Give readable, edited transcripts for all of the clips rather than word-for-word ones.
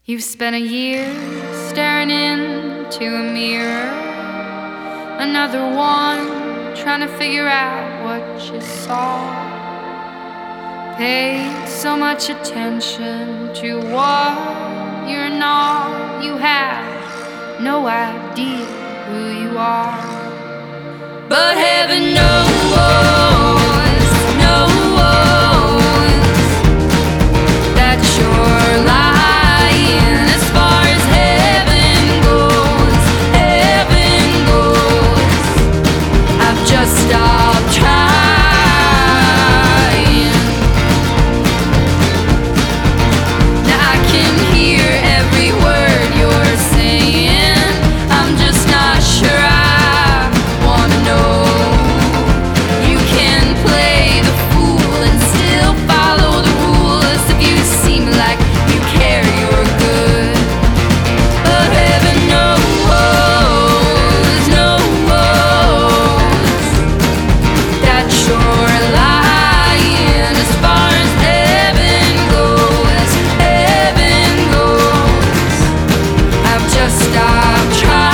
You've spent a year staring into a mirror, another one trying to figure out what you saw. Paid so much attention to what you're not, you have no idea who you are. But heaven knows that you're lying. As far as heaven goes, I've just stopped trying. Now I can hear every word you're saying. I'm just not sure I wanna know. You can play the fool and still follow the rules if you seem like you care, you're good. But heaven knows that you're lying. As far as heaven goes, I've just stopped trying.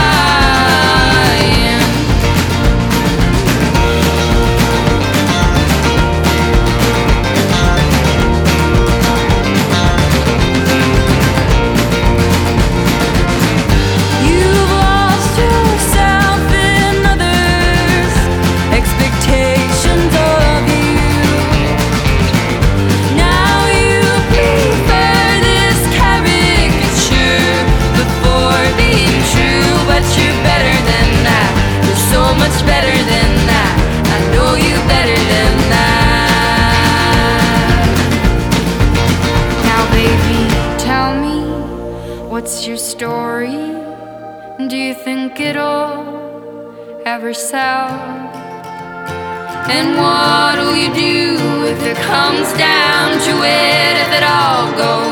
You've lost yourself in others' expectations of you. Now you prefer this caricature before being true, but you're better than that. You're so much better than that. I know you better than that. Now baby, tell me, what's your story? Do you think it'll ever sell? And what'll you do if it comes down to it, if it all goes